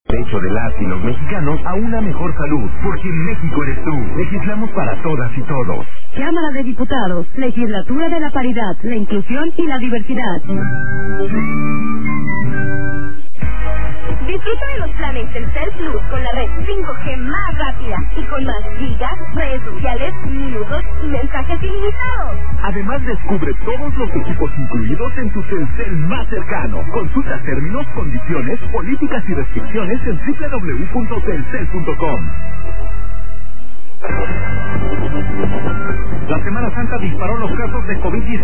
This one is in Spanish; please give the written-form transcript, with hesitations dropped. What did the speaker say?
Derecho de las y los mexicanos a una mejor salud, porque en México eres tú. Legislamos para todas y todos. Cámara de Diputados, Legislatura de la Paridad, la Inclusión y la Diversidad. Disfruta de los planes Telcel Plus con la red 5G más rápida y con más gigas, redes sociales, minutos y mensajes ilimitados. Además, descubre todos los equipos incluidos en tu Telcel más cercano. Consulta términos, condiciones, políticas y restricciones en www.telcel.com. La Semana Santa disparó los casos de COVID-19.